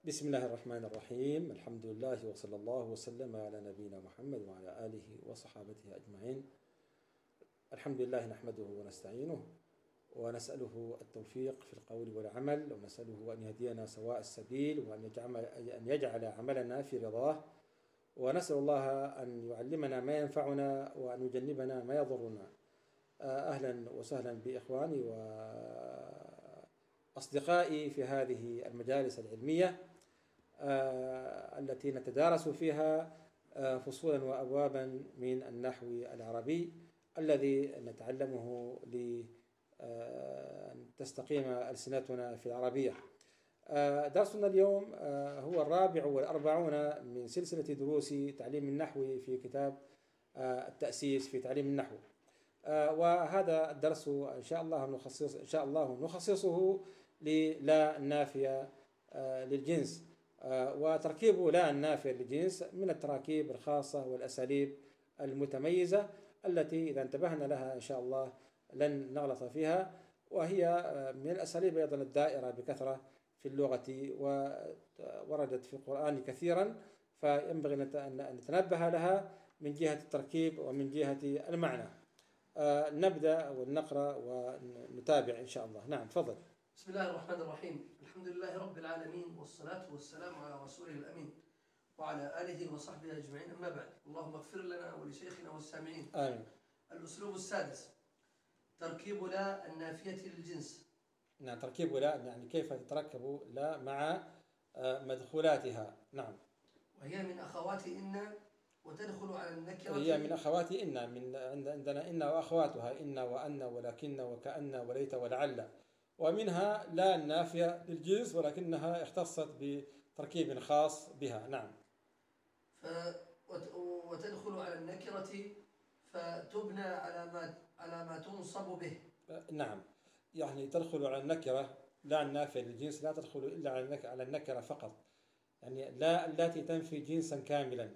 بسم الله الرحمن الرحيم. الحمد لله وصلى الله وسلم على نبينا محمد وعلى آله وصحابته أجمعين. الحمد لله نحمده ونستعينه ونسأله التوفيق في القول والعمل، ونسأله أن يهدينا سواء السبيل، وأن يجعل عملنا في رضاه، ونسأل الله أن يعلمنا ما ينفعنا وأن يجنبنا ما يضرنا. أهلا وسهلا بإخواني وأصدقائي في هذه المجالس العلمية التي نتدارس فيها فصولا وأبوابا من النحو العربي الذي نتعلمه لأن تستقيم ألسنتنا في العربية. درسنا اليوم هو الرابع والأربعون من سلسلة دروس تعليم النحو في كتاب التأسيس في تعليم النحو. وهذا الدرس إن شاء الله نخصصه للا النافية للجنس، وتركيب لا النافية للجنس من التراكيب الخاصة والأساليب المتميزة التي إذا انتبهنا لها إن شاء الله لن نغلط فيها، وهي من الأساليب أيضا الدائرة بكثرة في اللغة ووردت في القرآن كثيرا، فينبغي أن نتنبه لها من جهة التركيب ومن جهة المعنى. نبدأ ونقرأ ونتابع إن شاء الله. نعم، تفضل. بسم الله الرحمن الرحيم. الحمد لله رب العالمين، والصلاة والسلام على رسوله الأمين وعلى آله وصحبه أجمعين، أما بعد. اللهم اغفر لنا ولشيخنا والسامعين. آمين. الأسلوب السادس: تركيب لا النافية للجنس. نعم، تركيب لا يعني كيف تتركب لا مع مدخولاتها. نعم. وهي من أخوات إن، وتدخل على النكرة. هي من أخوات إن، عندنا إن وأخواتها إن وأن ولكن وكأن وليت ولعل، ومنها لا النافية للجنس ولكنها اختصت بتركيب خاص بها. نعم. وتدخل على النكرة فتبنى على ما تنصب به. نعم، يعني تدخل على النكرة. لا النافية للجنس لا تدخل إلا على النكرة فقط، يعني لا التي تنفي جنسا كاملا،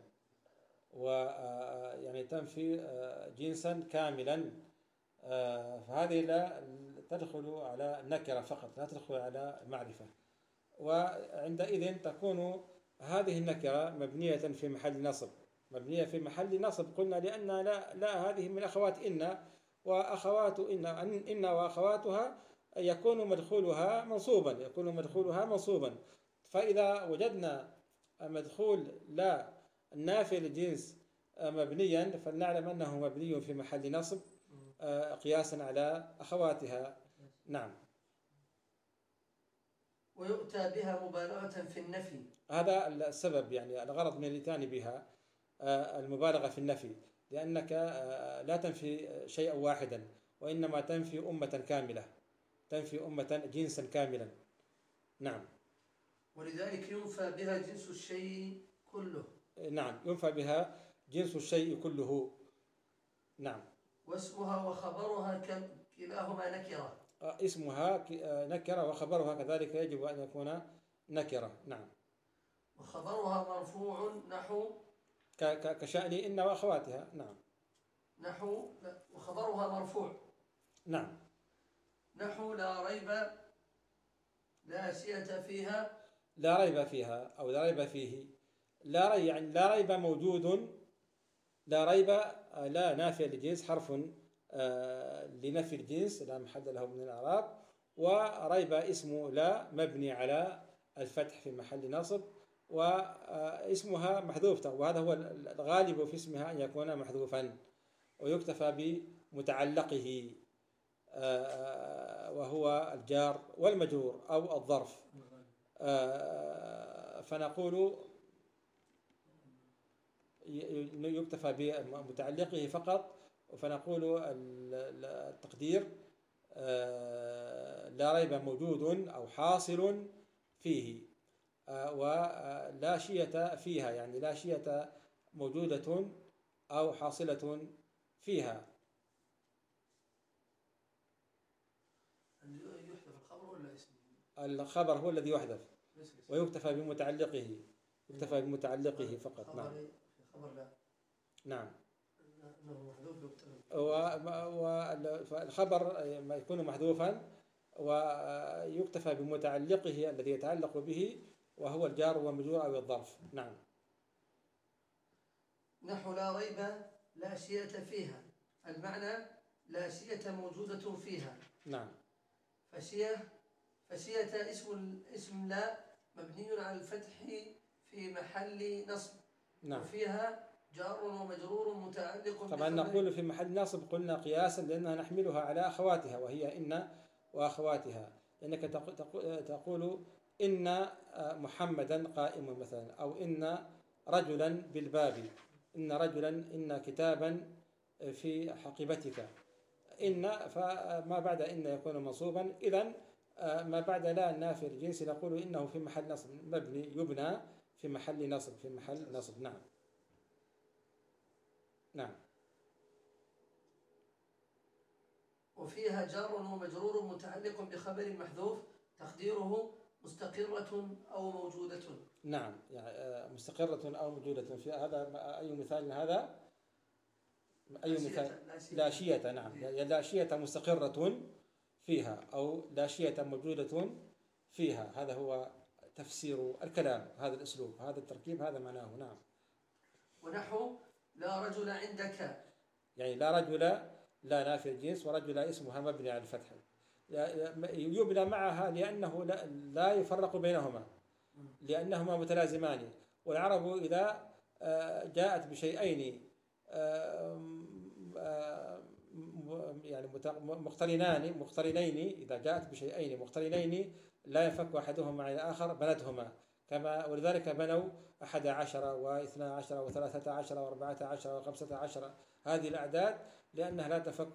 ويعني تنفي جنسا كاملا، فهذه لا تدخل على النكرة فقط، لا تدخل على معرفة. وعندئذ تكون هذه النكرة مبنية في محل نصب. مبنية في محل نصب قلنا لأن لا هذه من أخوات إن، وأخوات إن وأخواتها يكون مدخولها منصوبا. فإذا وجدنا مدخول لا النافي للجنس مبنيا فلنعلم أنه مبني في محل نصب قياسا على أخواتها. نعم. ويؤتى بها مبالغة في النفي. هذا السبب، يعني الغرض من الإتيان بها المبالغة في النفي، لأنك لا تنفي شيئا واحدا، وإنما تنفي أمة كاملة، تنفي أمة جنسا كاملا. نعم. ولذلك ينفى بها جنس الشيء كله. نعم، ينفى بها جنس الشيء كله. نعم. واسمها وخبرها كلاهما نكرة. اسمها نكرة، وخبرها كذلك يجب أن يكون نكرة. نعم. وخبرها مرفوع نحو كشأن إن وأخواتها. نعم. نحو وخبرها مرفوع. نعم. نحو لا ريب لا سية فيها. لا ريب فيها أو لا ريب فيه. لا ريب يعني لا ريب موجود. لا ريب لا نافية للجنس، حرف لنفي الجنس لا محل له من الإعراب. وريب اسم لا مبني على الفتح في محل نصب، واسمها محذوف، وهذا هو الغالب في اسمها أن يكون محذوفا، ويكتفى بمتعلقه وهو الجار والمجرور أو الظرف. فنقول يكتفى بمتعلقه فقط، فنقول التقدير لا ريب موجود أو حاصل فيه، ولا شية فيها، يعني لا شية موجودة أو حاصلة فيها. يحذف الخبر ولا اسم؟ الخبر هو الذي يحذف، ويكتفى بمتعلقه، يكتفى بمتعلقه فقط. نعم. خبر لا. نعم. والخبر ما يكون محذوفا ويكتفى بمتعلقه الذي يتعلق به، وهو الجار والمجرور أو الظرف. نعم. نحو لا ريب لا شية فيها، المعنى لا شية موجودة فيها. نعم. فشية اسم لا مبني على الفتح في محل نصب. نعم. وفيها جار ومجرور متعلق طبعا نقول في محل نصب قلنا قياسا لأنها نحملها على أخواتها وهي إن وأخواتها، لأنك تقول إن محمدا قائم مثلا، أو إن رجلا بالباب، إن رجلا، إن كتابا في حقيبتك. إن فما بعد إن يكون منصوبا، إذن ما بعد لا النافية للجنس نقول إنه في محل نصب مبني يبنى في محل نصب، في محل نصب. نعم. نعم. وفيها جار ومجرور متعلق بخبر محذوف تقديره مستقرة أو موجودة. نعم، يعني مستقرة أو موجودة. في هذا أي مثال هذا؟ أي مثال؟ لا شية. نعم، لا شية مستقرة فيها أو لا شية موجودة فيها. هذا هو تفسير الكلام، هذا الأسلوب، هذا التركيب، هذا معناه. نعم. ونحو لا رجل عندك، يعني لا رجل لا نافي الجنس، ورجل اسمها مبني على الفتح، يبنى معها لأنه لا يفرق بينهما، لأنهما متلازمان. والعرب إذا جاءت بشيئين يعني مقترنين، إذا جاءت بشيئين مقترنين لا ينفك أحدهما عن الآخر بنتهما. كما ولذلك بنوا 11 و12 و13 و14 و15 هذه الأعداد، لأنها لا تفك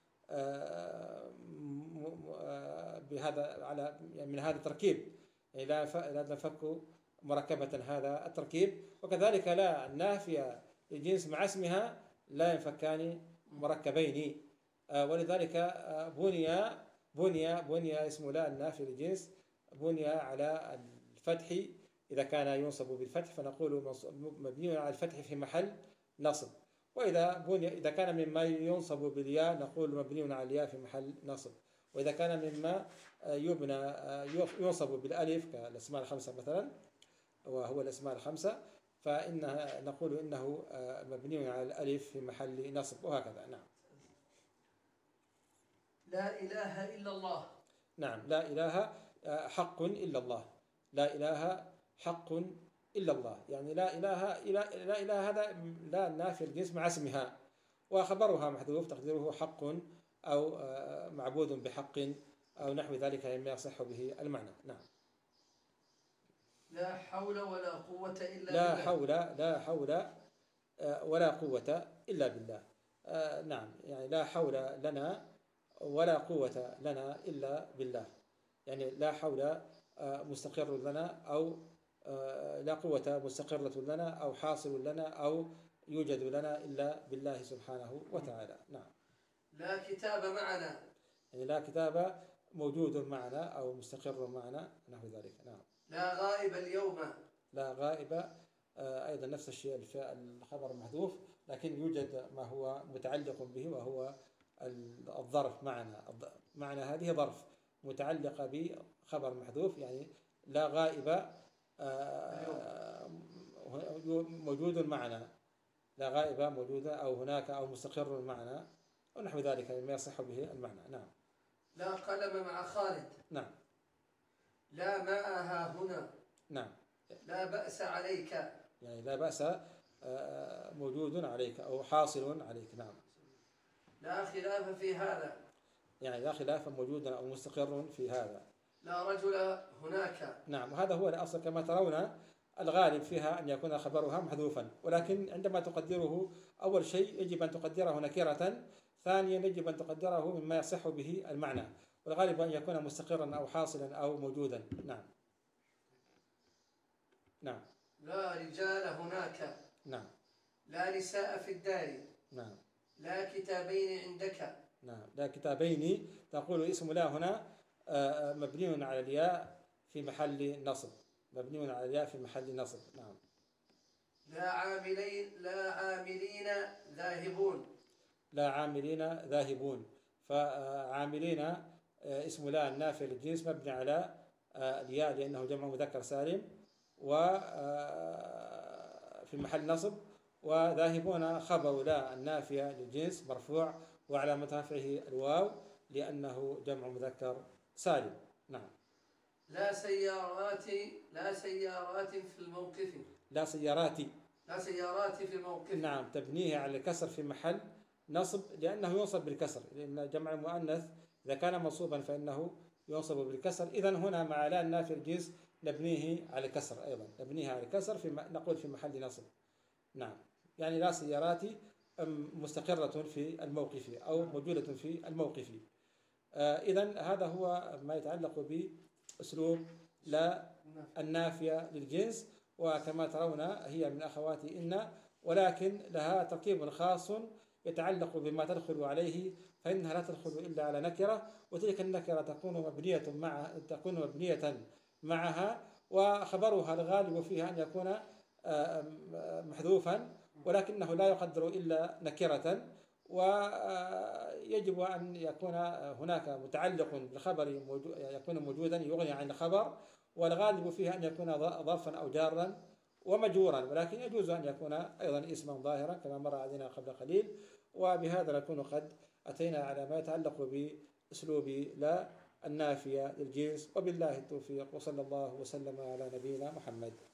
بهذا على من هذا التركيب، يعني لا تنفك مركبة هذا التركيب. وكذلك لا النافية للجنس مع اسمها لا ينفكان مركبين. ولذلك بني اسم لا النافي للجنس بني على الفتح إذا كان ينصب بالفتح، فنقول مبني على الفتح في محل نصب. وإذا كان مما ينصب بالياء نقول مبني على الياء في محل نصب. وإذا كان مما ينصب بالألف كالأسماء الخمسة مثلا، وهو الأسماء الخمسة، فإنها نقول إنه مبني على الألف في محل نصب، وهكذا. نعم. لا إله إلا الله. نعم، لا إله حق إلا الله، لا إله حق إلا الله، يعني لا إله هذا لا نافي الجنس مع اسمها، وخبرها محذوف تقديره حق أو معبود بحق أو نحو ذلك مما يصح به المعنى. نعم. لا حول ولا قوة إلا لا بالله. لا حول ولا قوة إلا بالله. نعم، يعني لا حول لنا ولا قوة لنا إلا بالله، يعني لا حول مستقر لنا، أو لا قوة مستقرة لنا أو حاصل لنا أو يوجد لنا إلا بالله سبحانه وتعالى. نعم. لا كتاب معنا، يعني لا كتاب موجود معنا أو مستقر معنا نحو ذلك. نعم. لا غائب اليوم. لا غائب أيضا نفس الشيء، الخبر محذوف، لكن يوجد ما هو متعلق به وهو الظرف معنا. معنا هذه ظرف متعلقة بخبر محذوف، يعني لا غائب موجود معنا، لا غائب موجودة أو هناك أو مستقر معنا ونحو ذلك مما يصح به المعنى. نعم. لا قلم مع خالد. نعم. لا ماء ها هنا. نعم. لا بأس عليك، يعني لا بأس موجود عليك أو حاصل عليك. نعم. لا خلاف في هذا، يعني لا خلاف موجود أو مستقر في هذا. لا رجل هناك. نعم، وهذا هو الأصل كما ترون. الغالب فيها أن يكون خبرها محذوفا، ولكن عندما تقدره أول شيء يجب أن تقدره نكرة، ثانيا يجب أن تقدره مما يصح به المعنى، والغالب أن يكون مستقرا أو حاصلا أو موجودا. نعم. نعم. لا رجال هناك. نعم. لا نساء في الدار. نعم. لا كتابين عندك. نعم. لا كتابين تقول اسم لا هنا مبني على الياء في محل نصب، مبني على الياء في محل نصب. نعم. لا عاملين ذاهبون. لا عاملين ذاهبون، فعاملين اسم لا النافي للجنس مبني على الياء لأنه جمع مذكر سالم، في محل نصب، وذاهبون خبر لا النافية للجنس مرفوع وعلامة رفعه الواو لأنه جمع مذكر سالم. نعم. لا سيارات، لا سيارات في الموقف. لا سيارات. لا سيارات في الموقف. نعم، تبنيه على الكسر في محل نصب لأنه ينصب بالكسر، لأن جمع المؤنث إذا كان منصوبا فإنه ينصب بالكسر. إذن هنا مع لا النافي الجنس نبنيه على الكسر أيضا، نبنيها على الكسر نقول في محل نصب. نعم، يعني لا سيارات مستقرة في الموقف أو موجودة في الموقف. إذن هذا هو ما يتعلق بأسلوب لا النافية للجنس. وكما ترون هي من أخوات إن، ولكن لها تركيب خاص يتعلق بما تدخل عليه، فإنها لا تدخل إلا على نكرة، وتلك النكرة تكون مبنية معها، وخبرها الغالب فيها أن يكون محذوفا، ولكنه لا يقدر إلا نكرة، ويجب أن يكون هناك متعلق بالخبر يكون موجودا يغني عن الخبر، والغالب فيها أن يكون ظرفا أو جارا ومجرورا، ولكن يجوز أن يكون أيضا اسما ظاهرا كما مر علينا قبل قليل. وبهذا نكون قد أتينا على ما يتعلق بأسلوب لا النافية للجنس، وبالله التوفيق، وصلى الله وسلم على نبينا محمد.